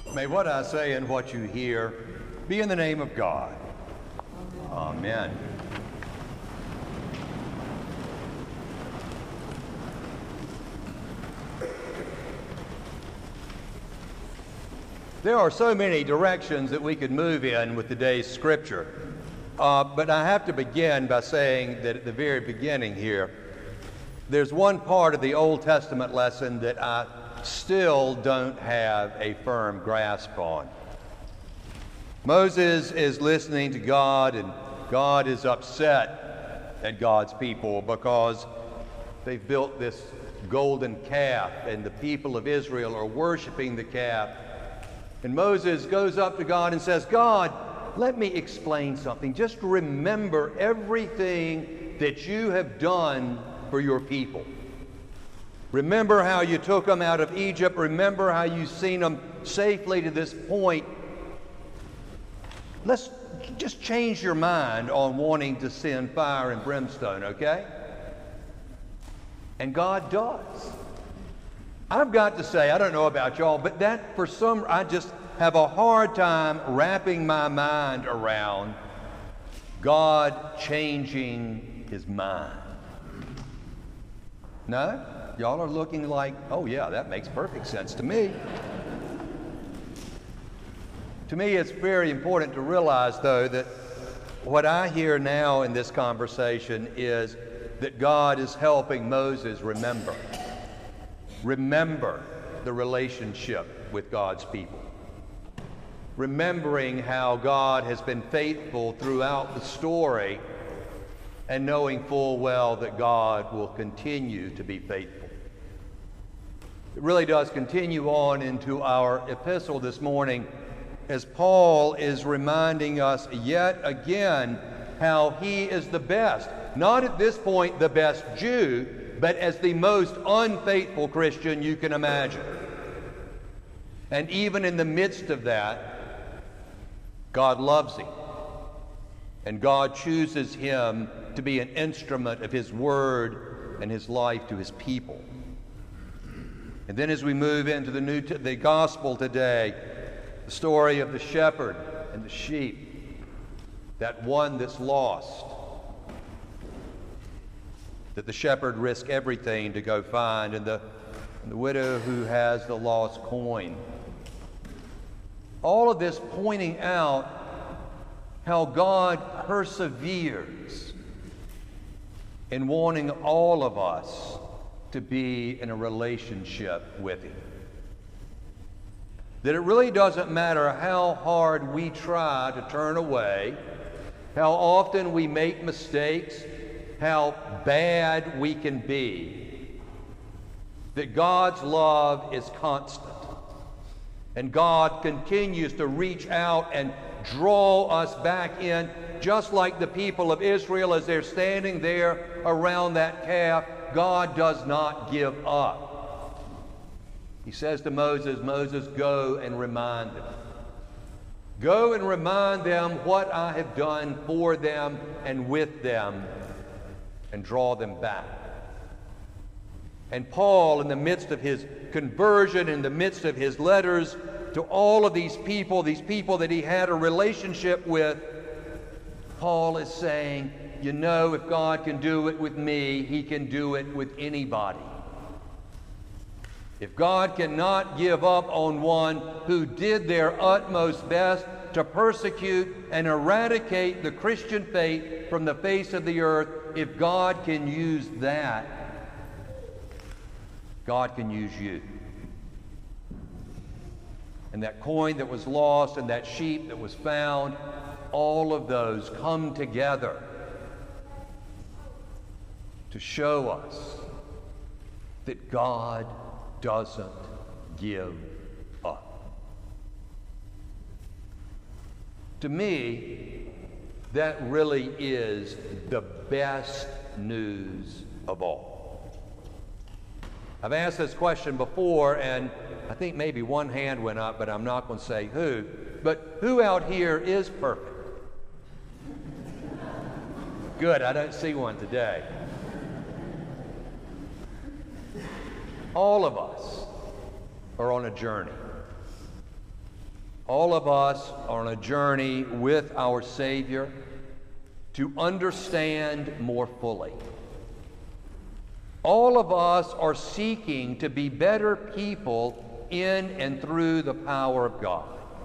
May what I say and what you hear be in the name of God. Amen. There are so many directions that we could move in with today's scripture, but I have to begin by saying that at the very beginning here, there's one part of the Old Testament lesson that I still don't have a firm grasp on. Moses is listening to God, and God is upset at God's people because they've built this golden calf, and the people of Israel are worshiping the calf. And Moses goes up to God and says, God, let me explain something. Just remember everything that you have done for your people. Remember how you took them out of Egypt. Remember how you've seen them safely to this point. Let's just change your mind on wanting to send fire and brimstone, okay? And God does. I've got to say, I don't know about y'all, but that I just have a hard time wrapping my mind around God changing his mind. No? Y'all are looking like, oh yeah, that makes perfect sense to me. To me, it's very important to realize, though, that what I hear now in this conversation is that God is helping Moses remember the relationship with God's people. Remembering how God has been faithful throughout the story and knowing full well that God will continue to be faithful. It really does continue on into our epistle this morning as Paul is reminding us yet again how he is the best, not at this point the best Jew, but as the most unfaithful Christian you can imagine. And even in the midst of that, God loves him. And God chooses him to be an instrument of his word and his life to his people. And then as we move into the gospel today, the story of the shepherd and the sheep, that one that's lost, that the shepherd risked everything to go find, and the widow who has the lost coin. All of this pointing out how God perseveres in wanting all of us to be in a relationship with him. That it really doesn't matter how hard we try to turn away, how often we make mistakes, how bad we can be, that God's love is constant. And God continues to reach out and draw us back in, just like the people of Israel as they're standing there around that calf. God does not give up. He says to Moses, Moses, go and remind them. Go and remind them what I have done for them and with them, and draw them back. And Paul, in the midst of his conversion, in the midst of his letters to all of these people that he had a relationship with, Paul is saying, you know, if God can do it with me, he can do it with anybody. If God cannot give up on one who did their utmost best to persecute and eradicate the Christian faith from the face of the earth, if God can use that, God can use you. And that coin that was lost and that sheep that was found, all of those come together to show us that God doesn't give up. To me, that really is the best news of all. I've asked this question before, and I think maybe one hand went up, but I'm not going to say who. But who out here is perfect? Good, I don't see one today. All of us are on a journey. All of us are on a journey with our Savior to understand more fully. All of us are seeking to be better people in and through the power of God.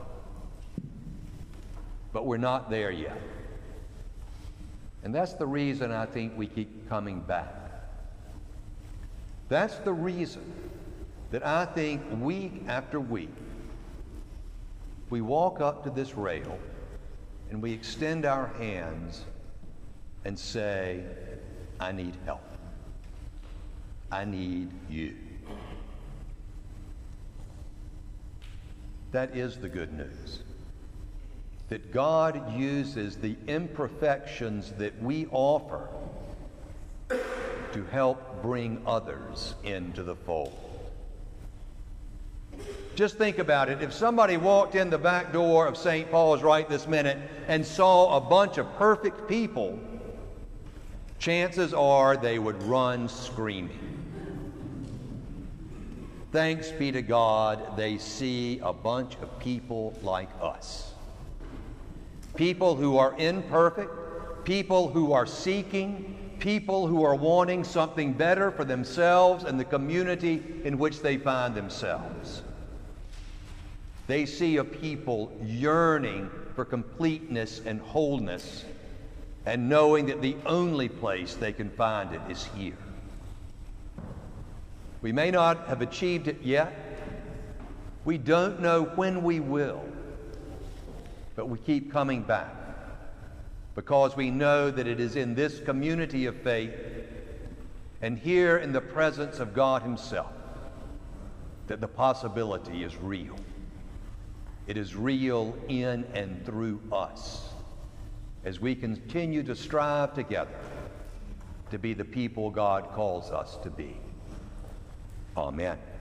But we're not there yet. And that's the reason I think we keep coming back. That's the reason that I think week after week we walk up to this rail and we extend our hands and say, I need help. I need you. That is the good news. That God uses the imperfections that we offer to help bring others into the fold. Just think about it. If somebody walked in the back door of St. Paul's right this minute and saw a bunch of perfect people, chances are they would run screaming. Thanks be to God, they see a bunch of people like us. People who are imperfect, people who are seeking, people who are wanting something better for themselves and the community in which they find themselves. They see a people yearning for completeness and wholeness and knowing that the only place they can find it is here. We may not have achieved it yet. We don't know when we will. But we keep coming back because we know that it is in this community of faith and here in the presence of God Himself that the possibility is real. It is real in and through us as we continue to strive together to be the people God calls us to be. Amen.